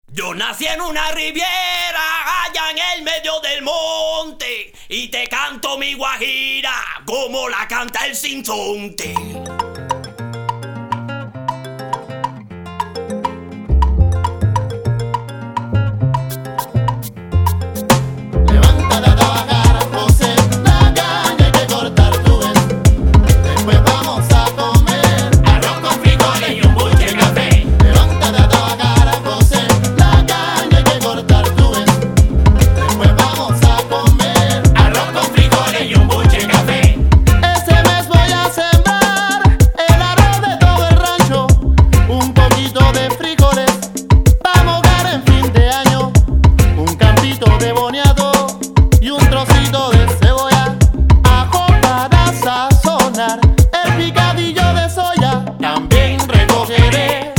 Yo nací en una riviera, allá en el medio del monte, y te canto mi guajira como la canta el sinsonte. El picadillo de soya, también recogeré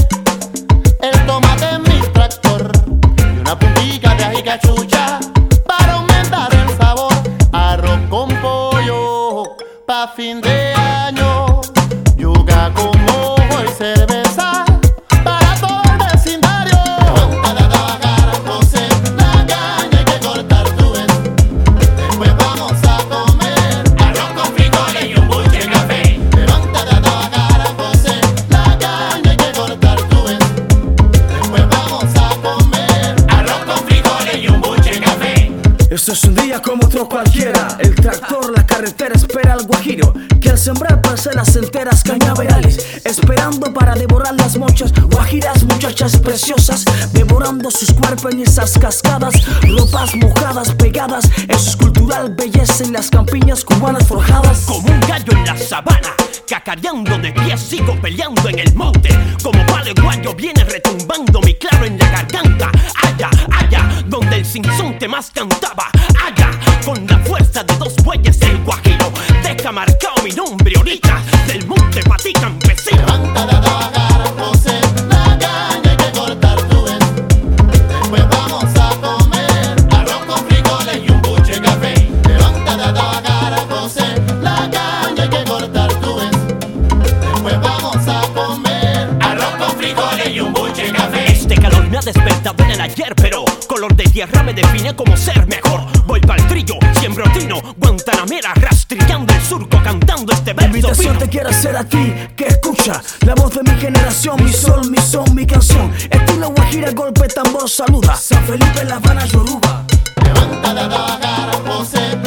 el tomate en mi tractor y una puntica de ají cachucha para aumentar el sabor. Arroz con pollo pa' fin de año, yuca con mojo y cerveza para todo el vecindario. Levántate a trabajar, José, la caña hay que cortar, tú ves. Después vamos a comer arroz con frijoles y un buche de café. Levántate a trabajar, José, la caña hay que cortar, tú ves. Después vamos a comer arroz con frijoles y un buche de café. Esto es un día como otro cualquiera. El tractor, la carretera espera al guajiro, que al sembrar parcelas enteras cañaverales, esperando para devorar las mochas. Guajiras, muchachas preciosas, devorando sus cuerpos en esas cascadas. Ropas mojadas, pegadas en su cultural belleza en las campiñas cubanas forjadas. Como un gallo en la sabana, cacareando de pie sigo peleando en el monte. Como palo guayo viene retumbando mi claro en la garganta. Allá, allá, donde el sinsonte más cantaba. Allá, con la fuerza de dos bueyes el guajiro deja marcado mi nombre ahorita. Del monte pa' ti campesino. Levántate a trabajar, José, la caña hay que cortar, tú ves. Después vamos a comer arroz con frijoles y un buche de café. Levántate a trabajar, José, la caña hay que cortar, tú ves. Después vamos a comer arroz con frijoles y un buche de café. Este calor me ha despertado en el ayer, pero color de tierra me define como ser mejor. Voy pa'l trillo, siembro tino, guantanamera, rastrillando el surco, cantando este verso. Invitación te quiero hacer a ti, que escucha la voz de mi generación, mi sol, mi son, mi canción. Estilo guajira, golpe tambor, saluda San Felipe, La Habana, Yoruba. Levántate a trabajar, José,